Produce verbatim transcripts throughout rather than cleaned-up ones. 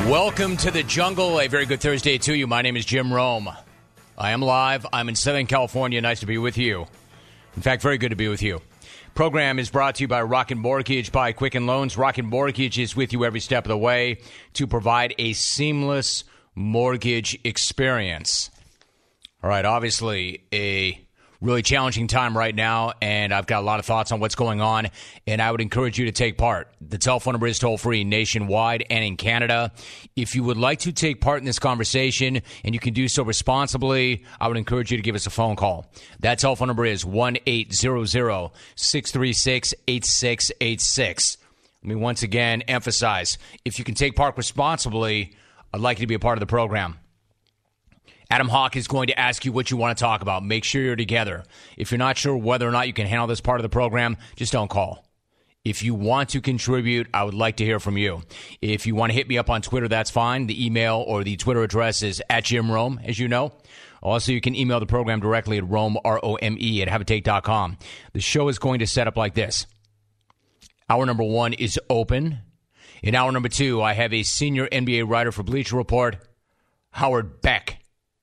Welcome to the jungle. A very good Thursday to you. My name is Jim Rome. I am live. I'm in Southern California. Nice to be with you. In fact, very good to be with you. Program is brought to you by Rocket Mortgage by Quicken Loans. Rocket Mortgage is with you every step of the way to provide a seamless mortgage experience. All right, obviously a really challenging time right now, and I've got a lot of thoughts on what's going on, and I would encourage you to take part. The telephone number is toll-free nationwide and in Canada. If you would like to take part in this conversation, and you can do so responsibly, I would encourage you to give us a phone call. That telephone number is one eight hundred, six three six, eight six eight six. Let me once again emphasize, if you can take part responsibly, I'd like you to be a part of the program. Adam Hawk is going to ask you what you want to talk about. Make sure you're together. If you're not sure whether or not you can handle this part of the program, just don't call. If you want to contribute, I would like to hear from you. If you want to hit me up on Twitter, that's fine. The email or the Twitter address is at Jim Rome, as you know. Also, you can email the program directly at Rome, R O M E, at habitate dot com. The show is going to set up like this. Hour number one is open. In hour number two, I have a senior N B A writer for Bleacher Report, Howard Beck.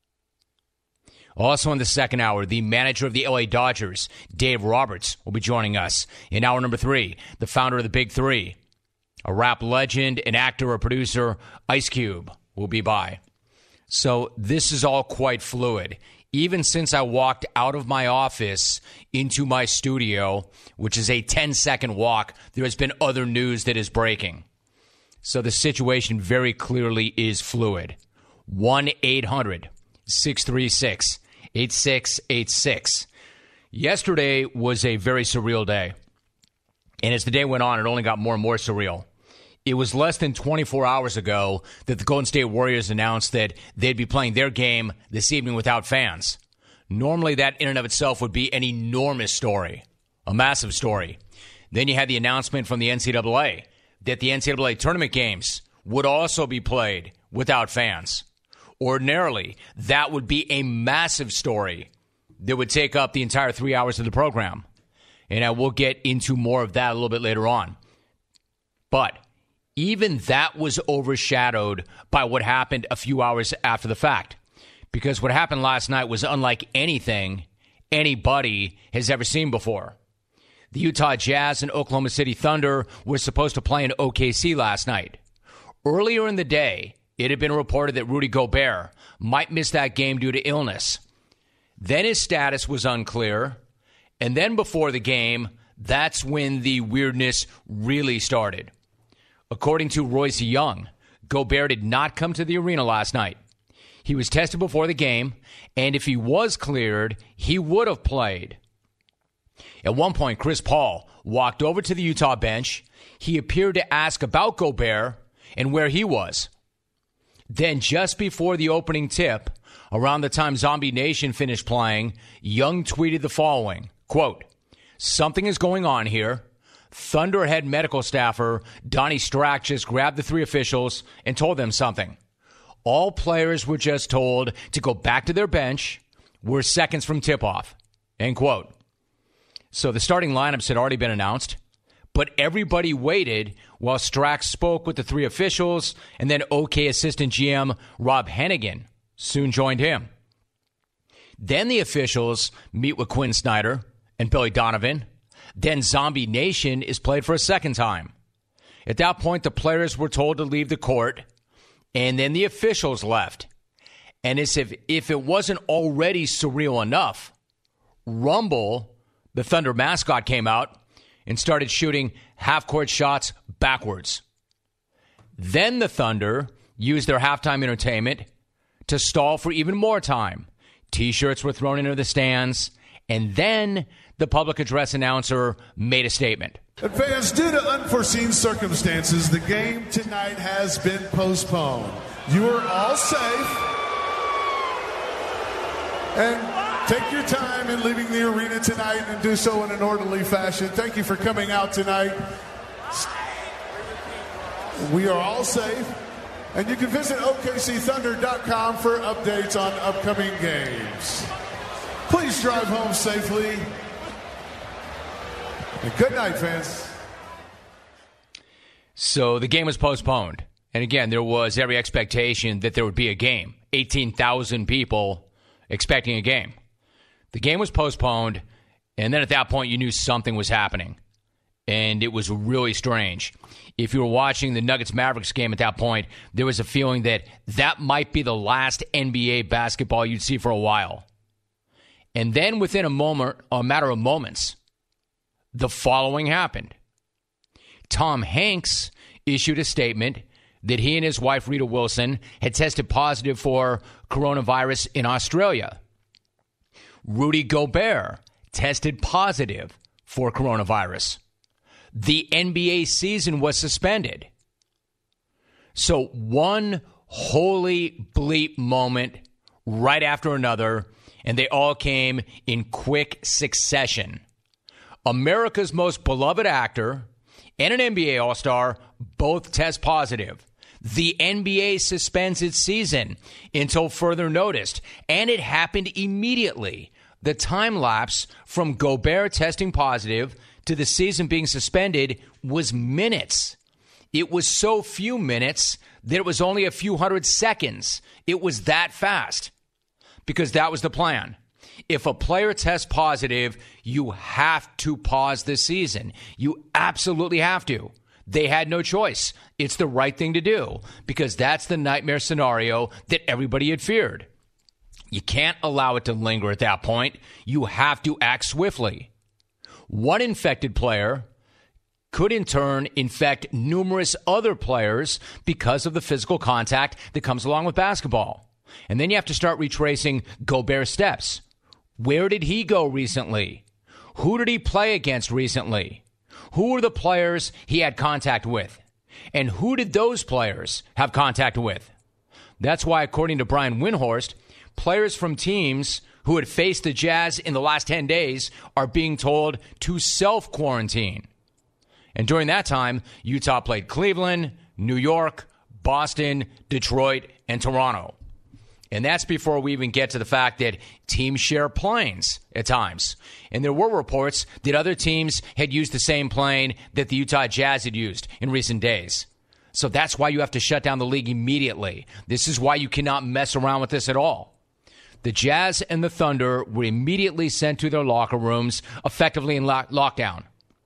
Also in the second hour, the manager of the L A Dodgers, Dave Roberts, will be joining us. In hour number three, the founder of the Big Three, a rap legend, an actor, a producer, Ice Cube, will be by. So this is all quite fluid. Even since I walked out of my office into my studio, which is a ten-second walk, there has been other news that is breaking. So the situation very clearly is fluid. one eight hundred, six three six, eight six eight six. Yesterday was a very surreal day. And as the day went on, it only got more and more surreal. It was less than twenty-four hours ago that the Golden State Warriors announced that they'd be playing their game this evening without fans. Normally, that in and of itself would be an enormous story, a massive story. Then you had the announcement from the N C double A that the N C double A tournament games would also be played without fans. Ordinarily, that would be a massive story that would take up the entire three hours of the program. And I will get into more of that a little bit later on. But even that was overshadowed by what happened a few hours after the fact. Because what happened last night was unlike anything anybody has ever seen before. The Utah Jazz and Oklahoma City Thunder were supposed to play in O K C last night. Earlier in the day, it had been reported that Rudy Gobert might miss that game due to illness. Then his status was unclear. And then before the game, that's when the weirdness really started. According to Royce Young, Gobert did not come to the arena last night. He was tested before the game, and if he was cleared, he would have played. At one point, Chris Paul walked over to the Utah bench. He appeared to ask about Gobert and where he was. Then just before the opening tip, around the time Zombie Nation finished playing, Young tweeted the following, quote, "Something is going on here. Thunder head medical staffer Donnie Strack just grabbed the three officials and told them something. All players were just told to go back to their bench. We're seconds from tip-off." End quote. So the starting lineups had already been announced, but everybody waited while Strack spoke with the three officials, and then O K assistant G M Rob Hennigan soon joined him. Then the officials meet with Quinn Snyder and Billy Donovan. Then Zombie Nation is played for a second time. At that point, the players were told to leave the court, and then the officials left. And as if, if it wasn't already surreal enough, Rumble, the Thunder mascot, came out and started shooting half-court shots backwards. Then the Thunder used their halftime entertainment to stall for even more time. T-shirts were thrown into the stands, and then the public address announcer made a statement. Fans, due to unforeseen circumstances, the game tonight has been postponed. You are all safe. And take your time in leaving the arena tonight and do so in an orderly fashion. Thank you for coming out tonight. We are all safe. And you can visit O K C Thunder dot com for updates on upcoming games. Please drive home safely. And good night, fans. So the game was postponed. And again, there was every expectation that there would be a game. eighteen thousand people expecting a game. The game was postponed, and then at that point, you knew something was happening. And it was really strange. If you were watching the Nuggets-Mavericks game at that point, there was a feeling that that might be the last N B A basketball you'd see for a while. And then within a moment, a matter of moments, the following happened. Tom Hanks issued a statement that he and his wife, Rita Wilson, had tested positive for coronavirus in Australia. Rudy Gobert tested positive for coronavirus. The N B A season was suspended. So one holy bleep moment right after another, and they all came in quick succession. America's most beloved actor and an N B A All-Star both test positive. The N B A suspends its season until further notice, and it happened immediately. The time lapse from Gobert testing positive to the season being suspended was minutes. It was so few minutes that it was only a few hundred seconds. It was that fast because that was the plan. If a player tests positive, you have to pause the season. You absolutely have to. They had no choice. It's the right thing to do because that's the nightmare scenario that everybody had feared. You can't allow it to linger at that point. You have to act swiftly. One infected player could in turn infect numerous other players because of the physical contact that comes along with basketball. And then you have to start retracing Gobert's steps. Where did he go recently? Who did he play against recently? Who were the players he had contact with? And who did those players have contact with? That's why, according to Brian Windhorst, players from teams who had faced the Jazz in the last ten days are being told to self-quarantine. And during that time, Utah played Cleveland, New York, Boston, Detroit, and Toronto. And that's before we even get to the fact that teams share planes at times. And there were reports that other teams had used the same plane that the Utah Jazz had used in recent days. So that's why you have to shut down the league immediately. This is why you cannot mess around with this at all. The Jazz and the Thunder were immediately sent to their locker rooms, effectively in lock- lockdown.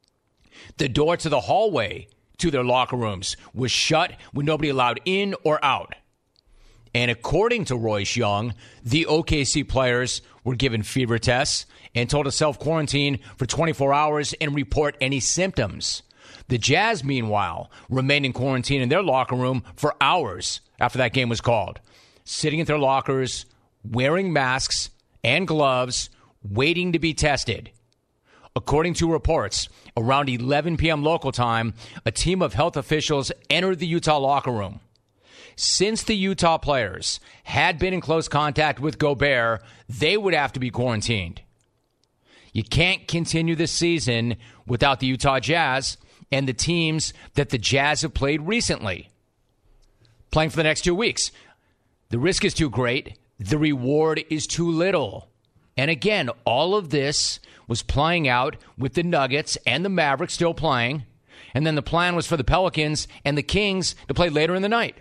The door to the hallway to their locker rooms was shut with nobody allowed in or out. And according to Royce Young, the O K C players were given fever tests and told to self-quarantine for twenty-four hours and report any symptoms. The Jazz, meanwhile, remained in quarantine in their locker room for hours after that game was called, sitting at their lockers, wearing masks and gloves, waiting to be tested. According to reports, around eleven p.m. local time, a team of health officials entered the Utah locker room. Since the Utah players had been in close contact with Gobert, they would have to be quarantined. You can't continue this season without the Utah Jazz and the teams that the Jazz have played recently, playing for the next two weeks. The risk is too great. The reward is too little. And again, all of this was playing out with the Nuggets and the Mavericks still playing. And then the plan was for the Pelicans and the Kings to play later in the night.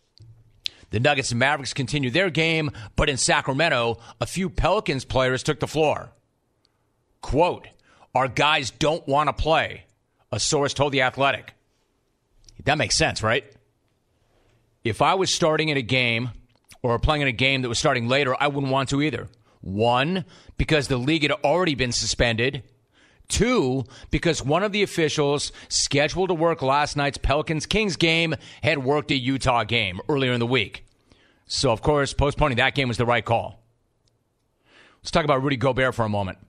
The Nuggets and Mavericks continued their game, but in Sacramento, a few Pelicans players took the floor. Quote, "Our guys don't want to play," a source told The Athletic. That makes sense, right? If I was starting in a game or playing in a game that was starting later, I wouldn't want to either. One, because the league had already been suspended. Two, because one of the officials scheduled to work last night's Pelicans-Kings game had worked a Utah game earlier in the week. So, of course, postponing that game was the right call. Let's talk about Rudy Gobert for a moment.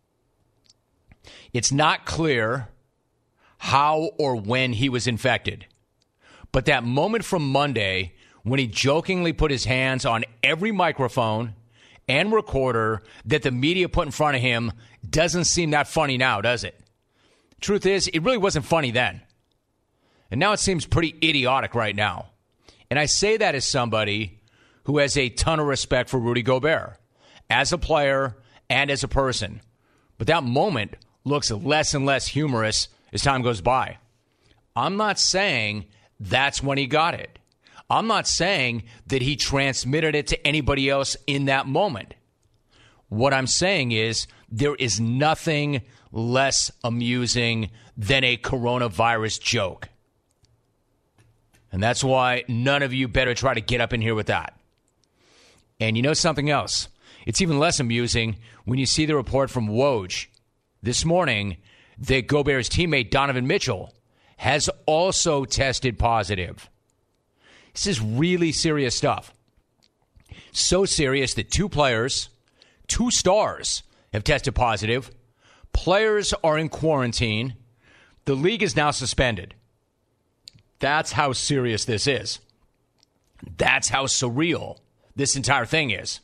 It's not clear how or when he was infected. But that moment from Monday when he jokingly put his hands on every microphone and recorder that the media put in front of him doesn't seem that funny now, does it? Truth is, it really wasn't funny then. And now it seems pretty idiotic right now. And I say that as somebody who has a ton of respect for Rudy Gobert, as a player and as a person. But that moment looks less and less humorous as time goes by. I'm not saying that's when he got it. I'm not saying that he transmitted it to anybody else in that moment. What I'm saying is there is nothing less amusing than a coronavirus joke. And that's why none of you better try to get up in here with that. And you know something else? It's even less amusing when you see the report from Woj this morning that Gobert's teammate Donovan Mitchell has also tested positive. This is really serious stuff. So serious that two players, two stars, have tested positive. Players are in quarantine. The league is now suspended. That's how serious this is. That's how surreal this entire thing is.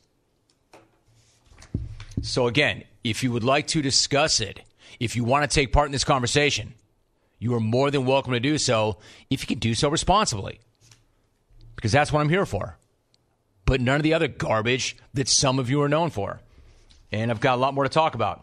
So again, if you would like to discuss it, if you want to take part in this conversation, you are more than welcome to do so if you can do so responsibly. Because that's what I'm here for. But none of the other garbage that some of you are known for. And I've got a lot more to talk about.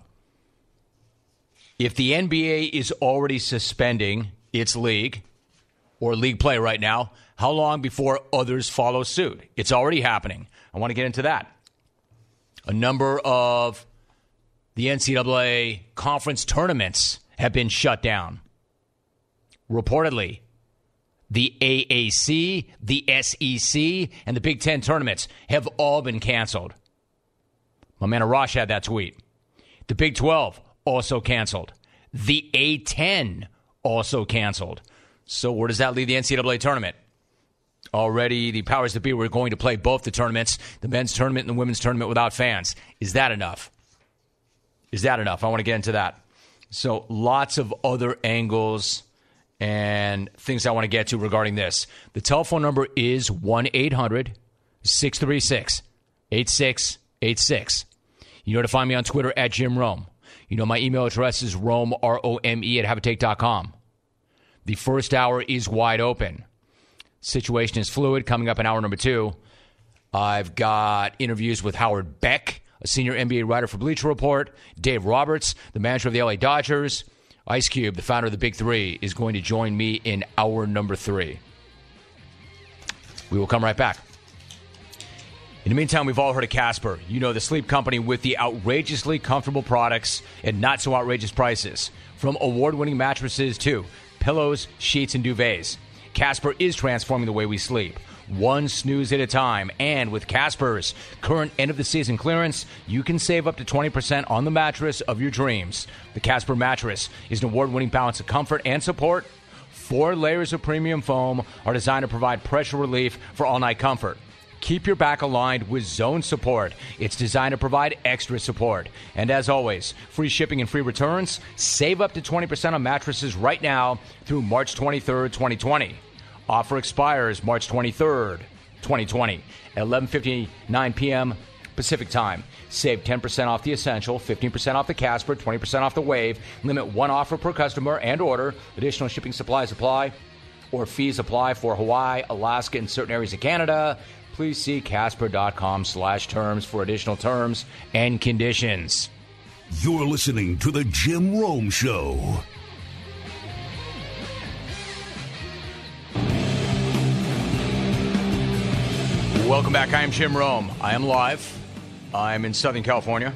If the N B A is already suspending its league or league play right now, how long before others follow suit? It's already happening. I want to get into that. A number of the N C double A conference tournaments have been shut down. Reportedly, the A A C, the S E C, and the Big Ten tournaments have all been canceled. My man Arash had that tweet. The Big twelve also canceled. The A ten also canceled. So where does that leave the N C double A tournament? Already the powers that be were going to play both the tournaments, the men's tournament and the women's tournament, without fans. Is that enough? Is that enough? I want to get into that. So lots of other angles and things I want to get to regarding this. The telephone number is one eight hundred six three six eight six eight six. You know to find me on Twitter at Jim Rome. You know my email address is Rome, R O M E, at habitate dot com. The first hour is wide open. Situation is fluid. Coming up in hour number two, I've got interviews with Howard Beck, a senior N B A writer for Bleacher Report. Dave Roberts, the manager of the L A Dodgers. Ice Cube, the founder of the Big Three, is going to join me in hour number three. We will come right back. In the meantime, we've all heard of Casper. You know, the sleep company with the outrageously comfortable products and not so outrageous prices. From award-winning mattresses to pillows, sheets, and duvets. Casper is transforming the way we sleep, one snooze at a time. And with Casper's current end-of-the-season clearance, you can save up to twenty percent on the mattress of your dreams. The Casper mattress is an award-winning balance of comfort and support. Four layers of premium foam are designed to provide pressure relief for all-night comfort. Keep your back aligned with Zone Support. It's designed to provide extra support. And as always, free shipping and free returns. Save up to twenty percent on mattresses right now through March twenty-third, twenty twenty. Offer expires March twenty-third, twenty twenty at eleven fifty-nine p.m. Pacific Time. Save ten percent off the Essential, fifteen percent off the Casper, twenty percent off the Wave. Limit one offer per customer and order. Additional shipping supplies apply or fees apply for Hawaii, Alaska, and certain areas of Canada. Please see Casper.com slash terms for additional terms and conditions. You're listening to The Jim Rome Show. Welcome back. I am Jim Rome. I am live. I'm in Southern California.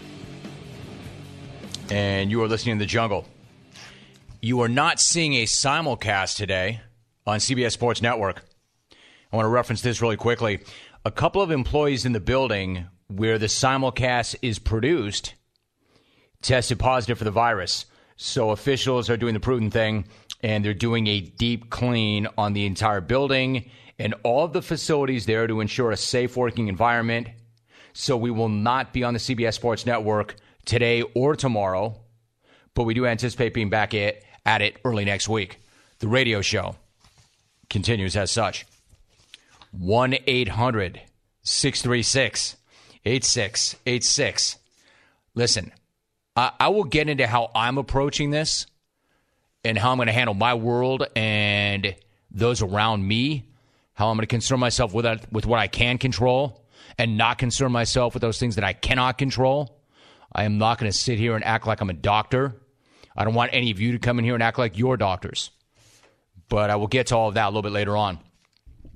And you are listening to The Jungle. You are not seeing a simulcast today on C B S Sports Network. I want to reference this really quickly. A couple of employees in the building where the simulcast is produced tested positive for the virus. So officials are doing the prudent thing, and they're doing a deep clean on the entire building and all of the facilities there to ensure a safe working environment. So we will not be on the C B S Sports Network today or tomorrow, but we do anticipate being back at, at it early next week. The radio show continues as such. one eight hundred six three six eight six eight six. Listen, I, I will get into how I'm approaching this and how I'm going to handle my world and those around me, how I'm going to concern myself with, with what I can control and not concern myself with those things that I cannot control. I am not going to sit here and act like I'm a doctor. I don't want any of you to come in here and act like you're doctors. But I will get to all of that a little bit later on.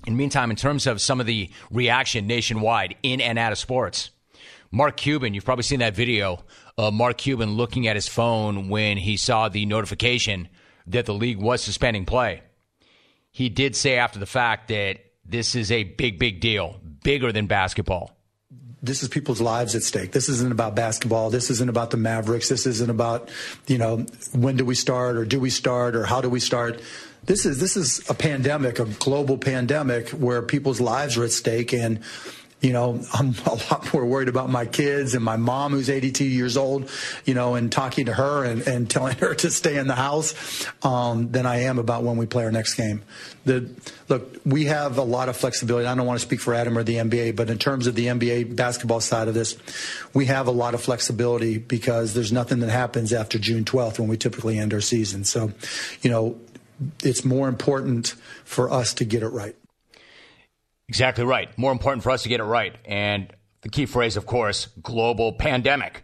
In the meantime, in terms of some of the reaction nationwide in and out of sports, Mark Cuban, you've probably seen that video of Mark Cuban looking at his phone when he saw the notification that the league was suspending play. He did say after the fact that this is a big, big deal, bigger than basketball. This is people's lives at stake. This isn't about basketball. This isn't about the Mavericks. This isn't about, you know, when do we start or do we start or how do we start? This is this is a pandemic, a global pandemic where people's lives are at stake. And, you know, I'm a lot more worried about my kids and my mom, who's eighty-two years old, you know, and talking to her and, and telling her to stay in the house um, than I am about when we play our next game. The, look, we have a lot of flexibility. I don't want to speak for Adam or the N B A, but in terms of the N B A basketball side of this, we have a lot of flexibility because there's nothing that happens after June twelfth when we typically end our season. So, you know, it's more important for us to get it right. Exactly right. More important for us to get it right. And the key phrase, of course, global pandemic.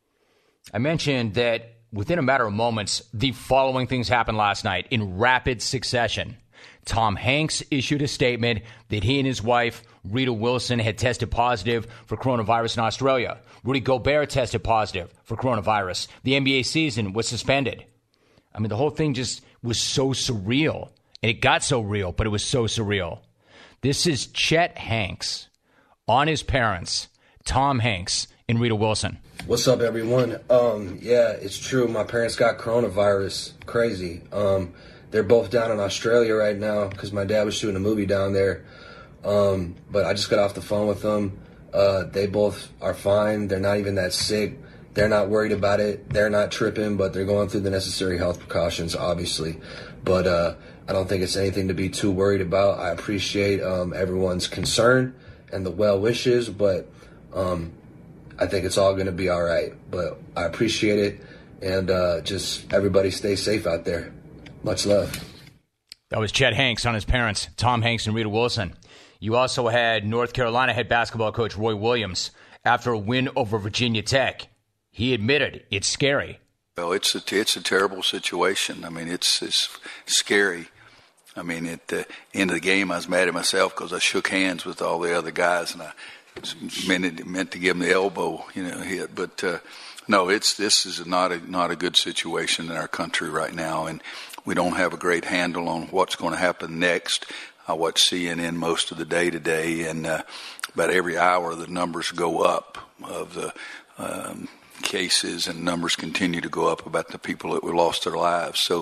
I mentioned that within a matter of moments, the following things happened last night in rapid succession. Tom Hanks issued a statement that he and his wife, Rita Wilson, had tested positive for coronavirus in Australia. Rudy Gobert tested positive for coronavirus. The N B A season was suspended. I mean, the whole thing just was so surreal. And it got so real, but it was so surreal. This is Chet Hanks on his parents, Tom Hanks and Rita Wilson. What's up, everyone? Um, yeah, it's true. My parents got coronavirus. Crazy. Um, they're both down in Australia right now because my dad was shooting a movie down there. Um, but I just got off the phone with them. Uh, they both are fine. They're not even that sick. They're not worried about it. They're not tripping, but they're going through the necessary health precautions, obviously. But uh, I don't think it's anything to be too worried about. I appreciate um, everyone's concern and the well wishes, but um, I think it's all going to be all right. But I appreciate it, and uh, just everybody stay safe out there. Much love. That was Chet Hanks on his parents, Tom Hanks and Rita Wilson. You also had North Carolina head basketball coach Roy Williams after a win over Virginia Tech. He admitted it's scary. Well, it's a, it's a terrible situation. I mean, it's, it's scary. I mean, at the end of the game, I was mad at myself because I shook hands with all the other guys, and I meant, meant to give them the elbow, you know, hit. But uh, no, it's this is not a not a good situation in our country right now, and we don't have a great handle on what's going to happen next. I watch C N N most of the day today, and uh, about every hour the numbers go up of the um, cases, and numbers continue to go up about the people that lost their lives. So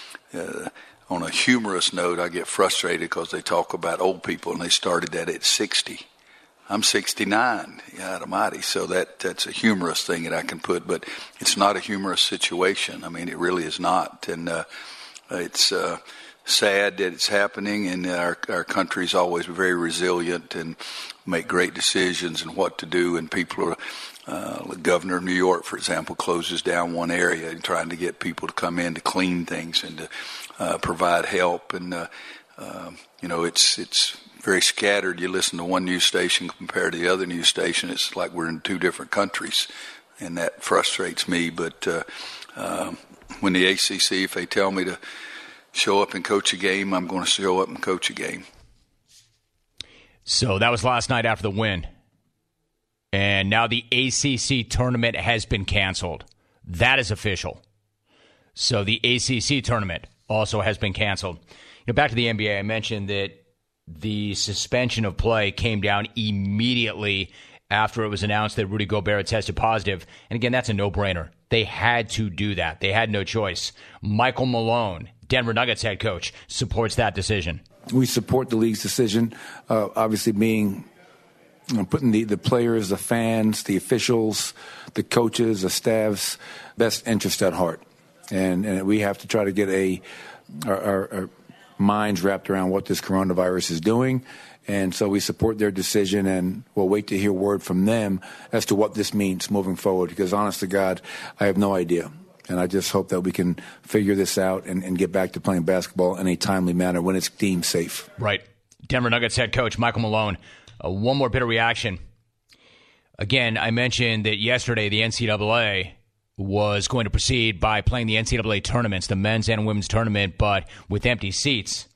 uh, on a humorous note, I get frustrated because they talk about old people, and they started that at sixty. I'm sixty-nine, God almighty, so that, that's a humorous thing that I can put, but it's not a humorous situation. I mean, it really is not, and uh, it's uh, sad that it's happening, and our, our country's always very resilient and make great decisions and what to do, and people are Uh, the governor of New York, for example, closes down one area and trying to get people to come in to clean things and to uh, provide help. And, uh, uh, you know, it's it's very scattered. You listen to one news station compared to the other news station. It's like we're in two different countries, and that frustrates me. But uh, uh, when the A C C, if they tell me to show up and coach a game, I'm going to show up and coach a game. So that was last night after the win. And now the A C C tournament has been canceled. That is official. So the A C C tournament also has been canceled. You know, back to the N B A, I mentioned that the suspension of play came down immediately after it was announced that Rudy Gobert had tested positive. And again, that's a no-brainer. They had to do that. They had no choice. Michael Malone, Denver Nuggets head coach, supports that decision. We support the league's decision, uh, obviously being you know, putting the, the players, the fans, the officials, the coaches, the staff's best interest at heart. And, and we have to try to get a our, our, our minds wrapped around what this coronavirus is doing. And so we support their decision, and we'll wait to hear word from them as to what this means moving forward. Because honest to God, I have no idea. And I just hope that we can figure this out and, and get back to playing basketball in a timely manner when it's deemed safe. Right. Denver Nuggets head coach Michael Malone. Uh, one more bit of reaction. Again, I mentioned that yesterday the N C double A was going to proceed by playing the N C double A tournaments, the men's and women's tournament, but with empty seats.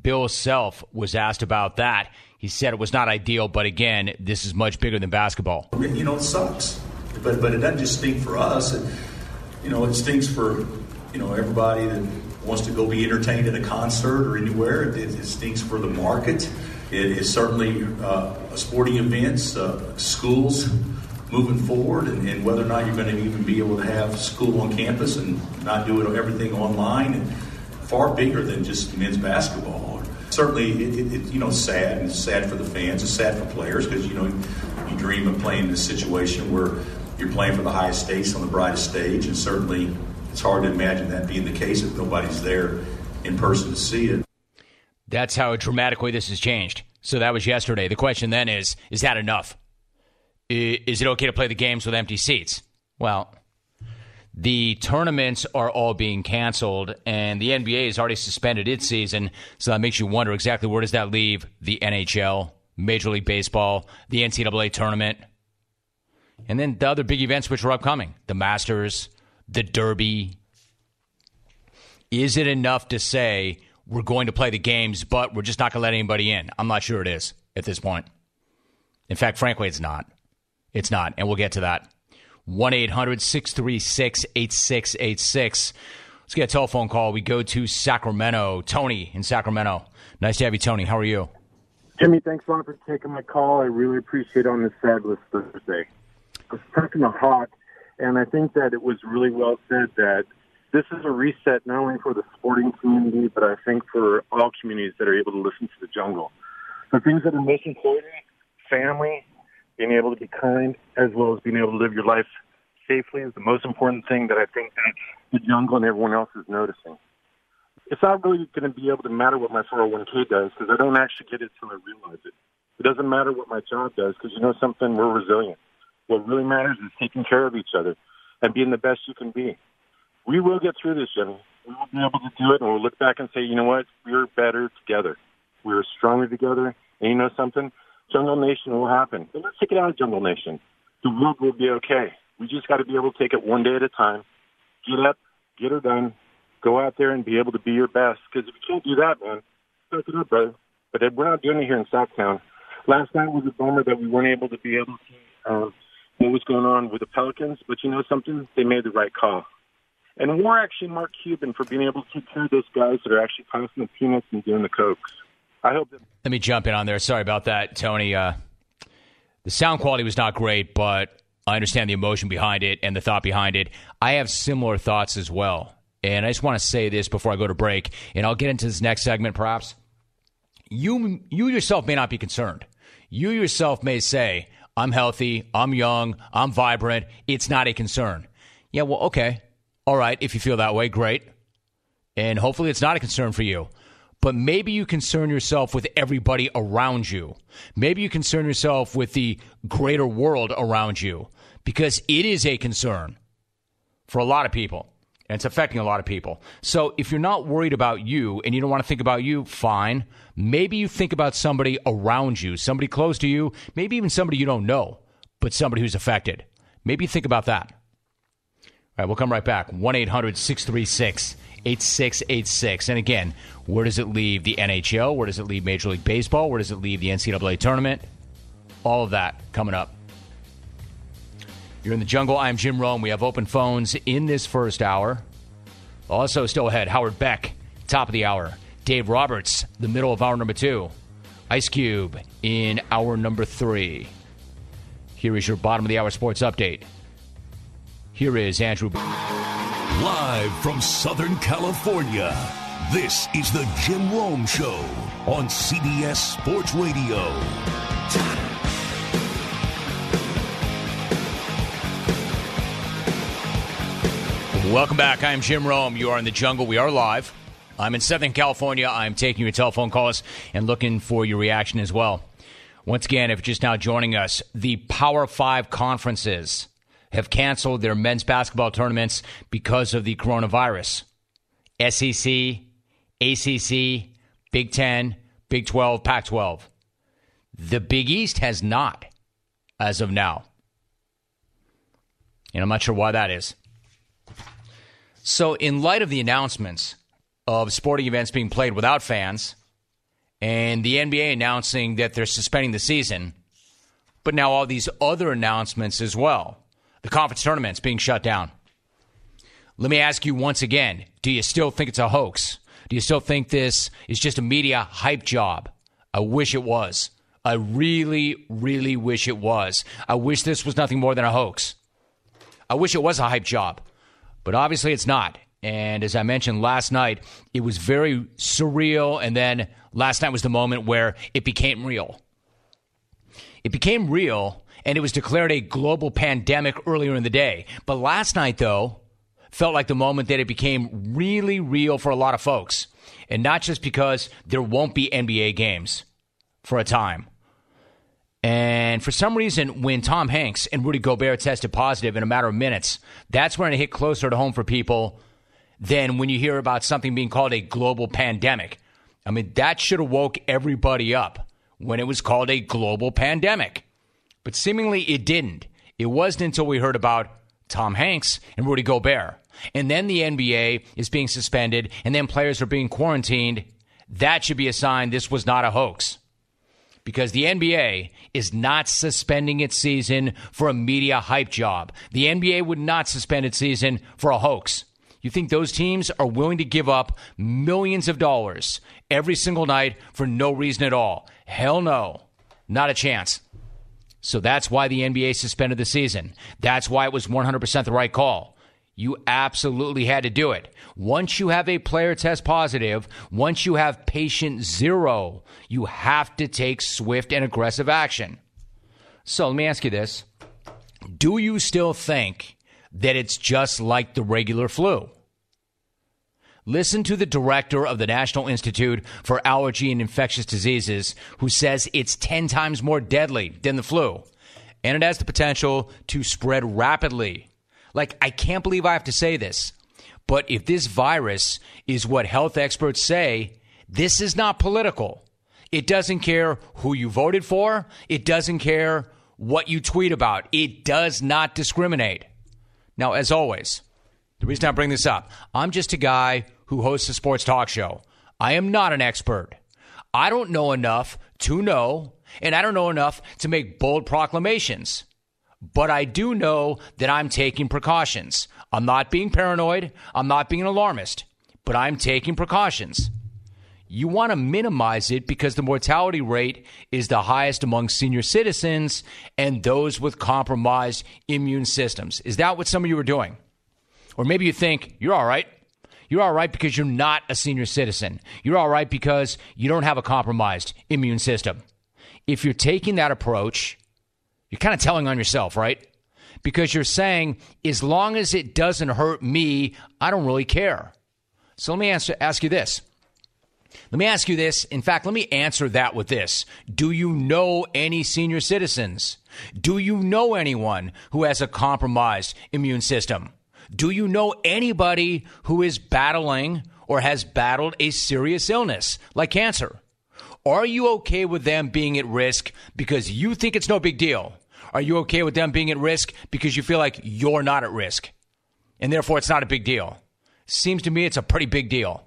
Bill Self was asked about that. He said it was not ideal, but again, this is much bigger than basketball. You know, it sucks, but but it doesn't just stink for us. It, you know, it stinks for, you know, everybody that wants to go be entertained at a concert or anywhere. It, it stinks for the market. It is certainly uh, sporting events, uh, schools moving forward, and, and whether or not you're going to even be able to have school on campus and not do it, everything online, and far bigger than just men's basketball. Certainly, it, it, it, you know, sad, and it's sad for the fans, it's sad for players, because, you know, you dream of playing in a situation where you're playing for the highest stakes on the brightest stage, and certainly it's hard to imagine that being the case if nobody's there in person to see it. That's how dramatically this has changed. So that was yesterday. The question then is, is that enough? Is it okay to play the games with empty seats? Well, the tournaments are all being canceled, and the N B A has already suspended its season, so that makes you wonder exactly where does that leave the N H L, Major League Baseball, the N C double A tournament, and then the other big events which are upcoming, the Masters, the Derby. Is it enough to say we're going to play the games, but we're just not going to let anybody in? I'm not sure it is at this point. In fact, frankly, it's not. It's not, and we'll get to that. one eight hundred six three six eight six eight six. Let's get a telephone call. We go to Sacramento. Tony in Sacramento. Nice to have you, Tony. How are you? Jimmy, thanks a lot for taking my call. I really appreciate it on this Sadless Thursday. I was talking to Hawk, and I think that it was really well said that this is a reset not only for the sporting community, but I think for all communities that are able to listen to the jungle. The things that are most important, family, being able to be kind, as well as being able to live your life safely is the most important thing that I think that the jungle and everyone else is noticing. It's not really going to be able to matter what my four oh one k does, because I don't actually get it until I realize it. It doesn't matter what my job does, because you know something, we're resilient. What really matters is taking care of each other and being the best you can be. We will get through this, Jimmy. We will be able to do it, and we'll look back and say, you know what, we're better together. We're stronger together, and you know something? Jungle Nation will happen. But let's take it out of Jungle Nation. The world will be okay. We just got to be able to take it one day at a time. Get up, get her done, go out there and be able to be your best. Because if you can't do that, man, suck it up, brother. But we're not doing it here in Southtown. Last night was a bummer that we weren't able to be able to see um, what was going on with the Pelicans. But you know something? They made the right call. And we're actually Mark Cuban for being able to take care of those guys that are actually passing the peanuts and doing the cokes. I hope that. Let me jump in on there. Sorry about that, Tony. Uh, the sound quality was not great, but I understand the emotion behind it and the thought behind it. I have similar thoughts as well. And I just want to say this before I go to break, and I'll get into this next segment perhaps. You, you yourself may not be concerned. You yourself may say, I'm healthy, I'm young, I'm vibrant, it's not a concern. Yeah, well, okay. All right, if you feel that way, great. And hopefully it's not a concern for you. But maybe you concern yourself with everybody around you. Maybe you concern yourself with the greater world around you, because it is a concern for a lot of people, and it's affecting a lot of people. So if you're not worried about you and you don't want to think about you, fine. Maybe you think about somebody around you, somebody close to you, maybe even somebody you don't know, but somebody who's affected. Maybe you think about that. All right, we'll come right back. one eight hundred six three six eight six eight six. And again, where does it leave the N H L? Where does it leave Major League Baseball? Where does it leave the N C double A tournament? All of that coming up. You're in the jungle. I'm Jim Rome. We have open phones in this first hour. Also still ahead, Howard Beck, top of the hour. Dave Roberts, the middle of hour number two. Ice Cube in hour number three. Here is your bottom of the hour sports update. Here is Andrew. Live from Southern California, this is the Jim Rome Show on C B S Sports Radio. Welcome back. I'm Jim Rome. You are in the jungle. We are live. I'm in Southern California. I'm taking your telephone calls and looking for your reaction as well. Once again, if you're just now joining us, the Power Five conferences have canceled their men's basketball tournaments because of the coronavirus. S E C, A C C, Big Ten, Big twelve, Pac twelve. The Big East has not, as of now. And I'm not sure why that is. So in light of the announcements of sporting events being played without fans, and the N B A announcing that they're suspending the season, but now all these other announcements as well. The conference tournament's being shut down. Let me ask you once again, do you still think it's a hoax? Do you still think this is just a media hype job? I wish it was. I really, really wish it was. I wish this was nothing more than a hoax. I wish it was a hype job, but obviously it's not. And as I mentioned last night, it was very surreal, and then last night was the moment where it became real. It became real, and it was declared a global pandemic earlier in the day. But last night, though, felt like the moment that it became really real for a lot of folks. And not just because there won't be N B A games for a time. And for some reason, when Tom Hanks and Rudy Gobert tested positive in a matter of minutes, that's when it hit closer to home for people than when you hear about something being called a global pandemic. I mean, that should have woke everybody up when it was called a global pandemic. But seemingly it didn't. It wasn't until we heard about Tom Hanks and Rudy Gobert. And then the N B A is being suspended, and then players are being quarantined. That should be a sign this was not a hoax. Because the N B A is not suspending its season for a media hype job. The N B A would not suspend its season for a hoax. You think those teams are willing to give up millions of dollars every single night for no reason at all? Hell no. Not a chance. So that's why the N B A suspended the season. That's why it was one hundred percent the right call. You absolutely had to do it. Once you have a player test positive, once you have patient zero, you have to take swift and aggressive action. So let me ask you this. Do you still think that it's just like the regular flu? Listen to the director of the National Institute for Allergy and Infectious Diseases, who says it's ten times more deadly than the flu, and it has the potential to spread rapidly. Like, I can't believe I have to say this, but if this virus is what health experts say, this is not political. It doesn't care who you voted for. It doesn't care what you tweet about. It does not discriminate. Now, as always, the reason I bring this up, I'm just a guy who hosts a sports talk show. I am not an expert. I don't know enough to know, and I don't know enough to make bold proclamations. But I do know that I'm taking precautions. I'm not being paranoid. I'm not being an alarmist. But I'm taking precautions. You want to minimize it because the mortality rate is the highest among senior citizens and those with compromised immune systems. Is that what some of you are doing? Or maybe you think you're all right. You're all right because you're not a senior citizen. You're all right because you don't have a compromised immune system. If you're taking that approach, you're kind of telling on yourself, right? Because you're saying, as long as it doesn't hurt me, I don't really care. So let me answer, ask you this. Let me ask you this. In fact, let me answer that with this. Do you know any senior citizens? Do you know anyone who has a compromised immune system? Do you know anybody who is battling or has battled a serious illness like cancer? Are you okay with them being at risk because you think it's no big deal? Are you okay with them being at risk because you feel like you're not at risk and therefore it's not a big deal? Seems to me it's a pretty big deal.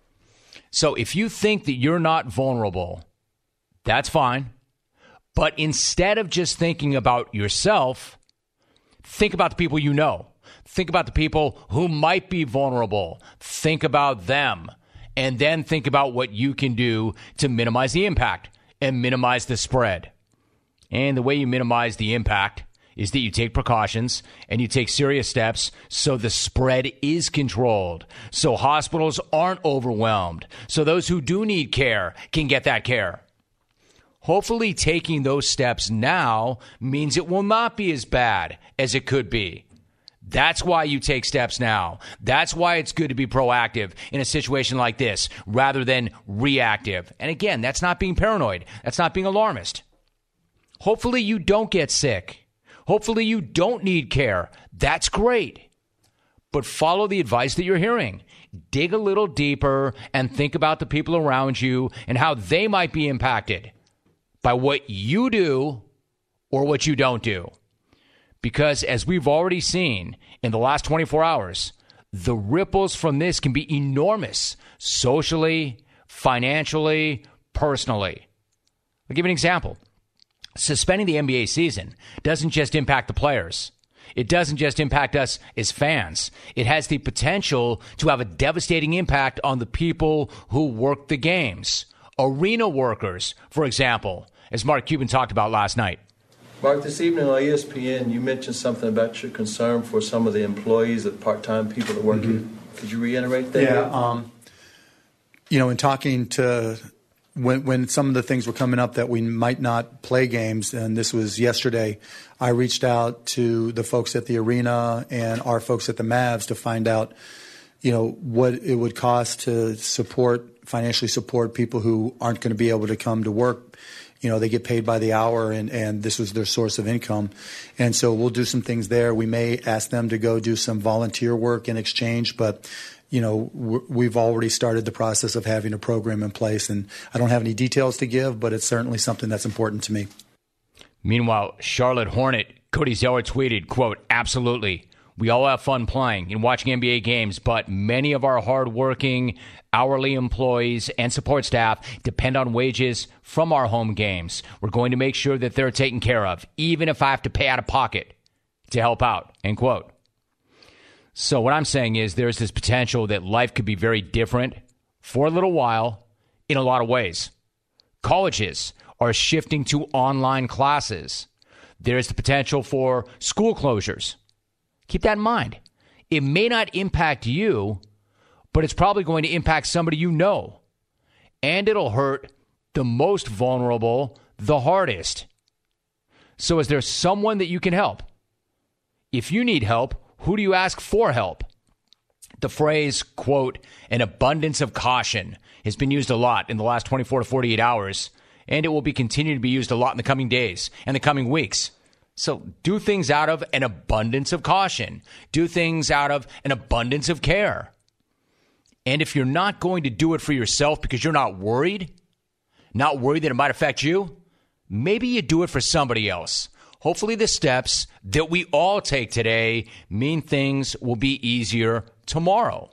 So if you think that you're not vulnerable, that's fine. But instead of just thinking about yourself, think about the people you know. Think about the people who might be vulnerable. Think about them. And then think about what you can do to minimize the impact and minimize the spread. And the way you minimize the impact is that you take precautions and you take serious steps so the spread is controlled, so hospitals aren't overwhelmed, so those who do need care can get that care. Hopefully taking those steps now means it will not be as bad as it could be. That's why you take steps now. That's why it's good to be proactive in a situation like this rather than reactive. And again, that's not being paranoid. That's not being alarmist. Hopefully you don't get sick. Hopefully you don't need care. That's great. But follow the advice that you're hearing. Dig a little deeper and think about the people around you and how they might be impacted by what you do or what you don't do. Because as we've already seen in the last twenty-four hours, the ripples from this can be enormous socially, financially, personally. I'll give you an example. Suspending the N B A season doesn't just impact the players. It doesn't just impact us as fans. It has the potential to have a devastating impact on the people who work the games. Arena workers, for example, as Mark Cuban talked about last night. Mark, this evening on E S P N, you mentioned something about your concern for some of the employees, the part-time people that work mm-hmm. here. Could you reiterate that? Yeah. Um, you know, in talking to when when some of the things were coming up that we might not play games, and this was yesterday, I reached out to the folks at the arena and our folks at the Mavs to find out, you know, what it would cost to support, financially support people who aren't going to be able to come to work. You know, they get paid by the hour, and, and this was their source of income. And so we'll do some things there. We may ask them to go do some volunteer work in exchange, but, you know, we've already started the process of having a program in place. And I don't have any details to give, but it's certainly something that's important to me. Meanwhile, Charlotte Hornet Cody Zeller tweeted, quote, "Absolutely. We all have fun playing and watching N B A games, but many of our hardworking hourly employees and support staff depend on wages from our home games. We're going to make sure that they're taken care of, even if I have to pay out of pocket to help out," end quote. So what I'm saying is there's this potential that life could be very different for a little while in a lot of ways. Colleges are shifting to online classes. There's the potential for school closures. Keep that in mind. It may not impact you, but it's probably going to impact somebody you know. And it'll hurt the most vulnerable the hardest. So is there someone that you can help? If you need help, who do you ask for help? The phrase, quote, "an abundance of caution" has been used a lot in the last twenty-four to forty-eight hours, and it will be continuing to be used a lot in the coming days and the coming weeks. So do things out of an abundance of caution. Do things out of an abundance of care. And if you're not going to do it for yourself because you're not worried, not worried that it might affect you, maybe you do it for somebody else. Hopefully the steps that we all take today mean things will be easier tomorrow.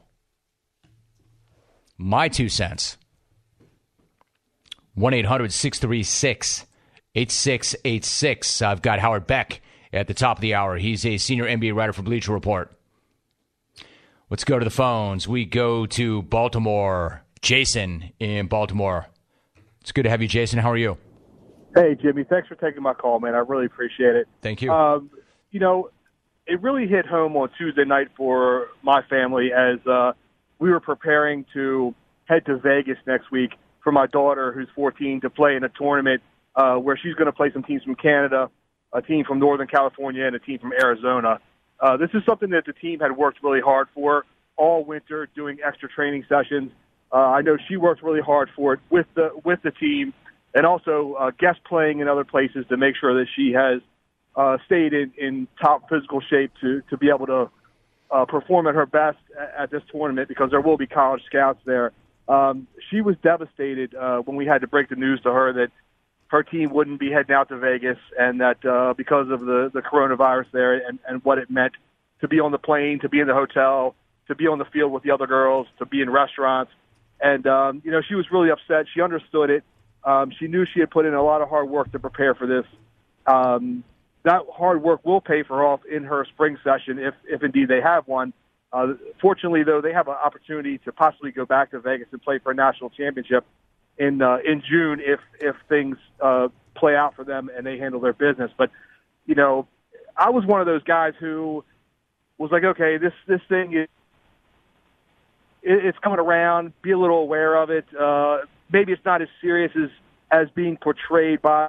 My two cents. one eight hundred six three six eight six eight six. I've got Howard Beck at the top of the hour. He's a senior N B A writer for Bleacher Report. Let's go to the phones. We go to Baltimore. Jason in Baltimore. It's good to have you, Jason. How are you? Hey, Jimmy. Thanks for taking my call, man. I really appreciate it. Thank you. Um, you know, it really hit home on Tuesday night for my family as uh, we were preparing to head to Vegas next week for my daughter, who's fourteen, to play in a tournament uh, where she's going to play some teams from Canada, a team from Northern California, and a team from Arizona. Uh, this is something that the team had worked really hard for all winter, doing extra training sessions. Uh, I know she worked really hard for it with the with the team, and also uh, guest playing in other places to make sure that she has uh, stayed in, in top physical shape to, to be able to uh, perform at her best at, at this tournament, because there will be college scouts there. Um, she was devastated uh, when we had to break the news to her that her team wouldn't be heading out to Vegas, and that uh, because of the, the coronavirus there and, and what it meant to be on the plane, to be in the hotel, to be on the field with the other girls, to be in restaurants. And, um, you know, she was really upset. She understood it. Um, she knew she had put in a lot of hard work to prepare for this. Um, that hard work will pay for her off in her spring session, if, if indeed they have one. Uh, fortunately, though, they have an opportunity to possibly go back to Vegas and play for a national championship in uh, in June if if things uh, play out for them and they handle their business. But, you know, I was one of those guys who was like, okay, this, this thing is it, it's coming around. Be a little aware of it. Uh, maybe it's not as serious as, as being portrayed by.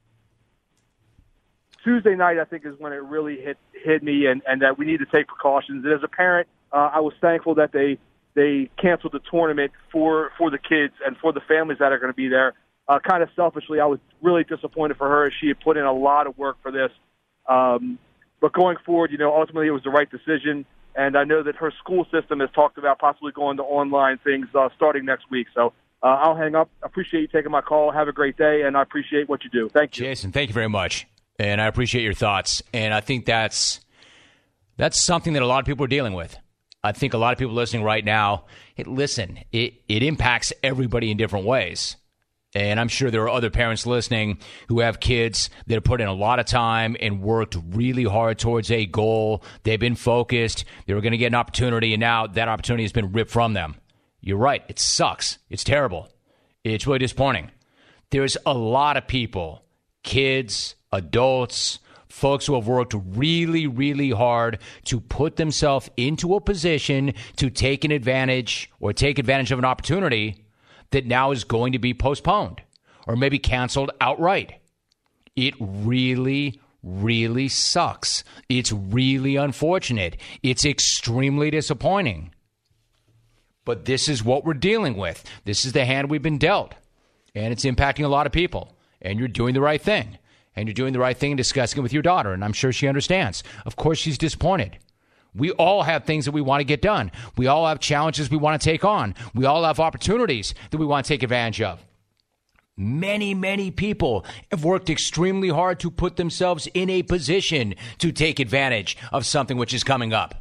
Tuesday night, I think, is when it really hit hit me, and, and that we need to take precautions. And as a parent, uh, I was thankful that they they canceled the tournament for, for the kids and for the families that are going to be there. Uh, kind of selfishly, I was really disappointed for her as she had put in a lot of work for this. Um, but going forward, you know, ultimately it was the right decision. And I know that her school system has talked about possibly going to online things uh, starting next week. So uh, I'll hang up. I appreciate you taking my call. Have a great day, and I appreciate what you do. Thank you. Jason, thank you very much. And I appreciate your thoughts. And I think that's that's something that a lot of people are dealing with. I think a lot of people listening right now, hey, listen, it, it impacts everybody in different ways. And I'm sure there are other parents listening who have kids that have put in a lot of time and worked really hard towards a goal. They've been focused. They were going to get an opportunity, and now that opportunity has been ripped from them. You're right. It sucks. It's terrible. It's really disappointing. There's a lot of people, kids, adults, folks who have worked really, really hard to put themselves into a position to take an advantage or take advantage of an opportunity that now is going to be postponed or maybe canceled outright. It really, really sucks. It's really unfortunate. It's extremely disappointing. But this is what we're dealing with. This is the hand we've been dealt. And it's impacting a lot of people. And you're doing the right thing. And you're doing the right thing and discussing it with your daughter. And I'm sure she understands. Of course, she's disappointed. We all have things that we want to get done. We all have challenges we want to take on. We all have opportunities that we want to take advantage of. Many, many people have worked extremely hard to put themselves in a position to take advantage of something which is coming up.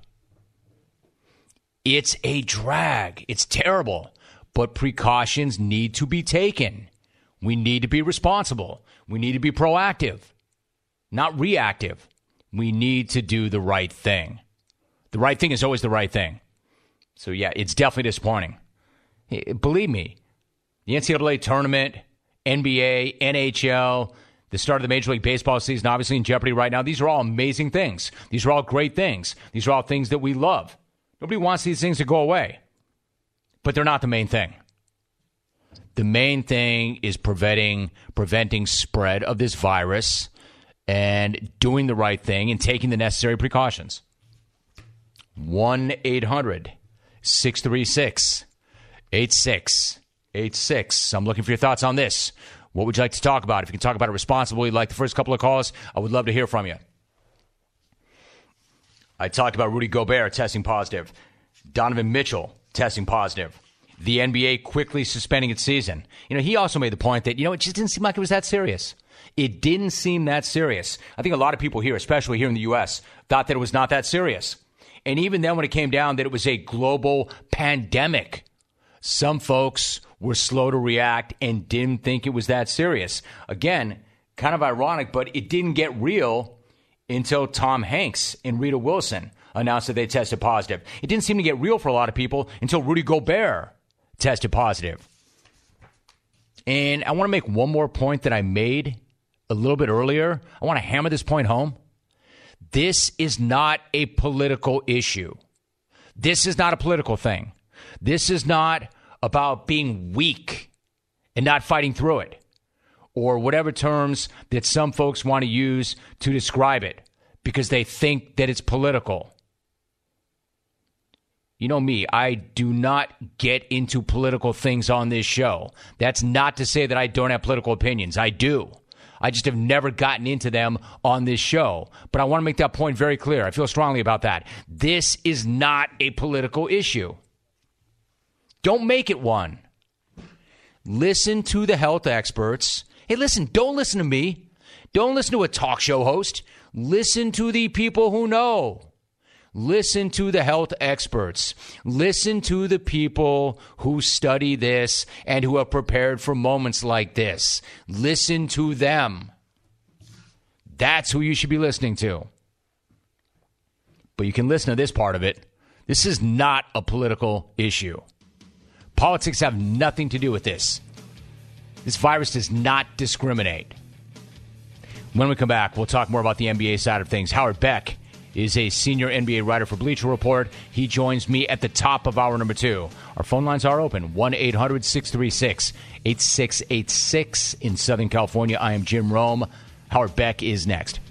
It's a drag. It's terrible. But precautions need to be taken. We need to be responsible. We need to be proactive, not reactive. We need to do the right thing. The right thing is always the right thing. So, yeah, it's definitely disappointing. Believe me, the N C double A tournament, N B A, N H L, the start of the Major League Baseball season, obviously in jeopardy right now. These are all amazing things. These are all great things. These are all things that we love. Nobody wants these things to go away. But they're not the main thing. The main thing is preventing preventing spread of this virus and doing the right thing and taking the necessary precautions. one eight hundred six three six eight six eight six. I'm looking for your thoughts on this. What would you like to talk about? If you can talk about it responsibly, like the first couple of calls, I would love to hear from you. I talked about Rudy Gobert testing positive. Donovan Mitchell testing positive. The N B A quickly suspending its season. You know, he also made the point that, you know, it just didn't seem like it was that serious. It didn't seem that serious. I think a lot of people here, especially here in the U S, thought that it was not that serious. And even then when it came down that it was a global pandemic, some folks were slow to react and didn't think it was that serious. Again, kind of ironic, but it didn't get real until Tom Hanks and Rita Wilson announced that they tested positive. It didn't seem to get real for a lot of people until Rudy Gobert tested positive. And I want to make one more point that I made a little bit earlier. I want to hammer this point home. This is not a political issue. This is not a political thing. This is not about being weak and not fighting through it, or whatever terms that some folks want to use to describe it because they think that it's political. You know me, I do not get into political things on this show. That's not to say that I don't have political opinions. I do. I just have never gotten into them on this show. But I want to make that point very clear. I feel strongly about that. This is not a political issue. Don't make it one. Listen to the health experts. Hey, listen, don't listen to me. Don't listen to a talk show host. Listen to the people who know. Listen to the health experts. Listen to the people who study this and who have prepared for moments like this. Listen to them. That's who you should be listening to. But you can listen to this part of it. This is not a political issue. Politics have nothing to do with this. This virus does not discriminate. When we come back, we'll talk more about the N B A side of things. Howard Beck is a senior N B A writer for Bleacher Report. He joins me at the top of hour number two. Our phone lines are open, one eight hundred six three six eight six eight six in Southern California. I am Jim Rome. Howard Beck is next.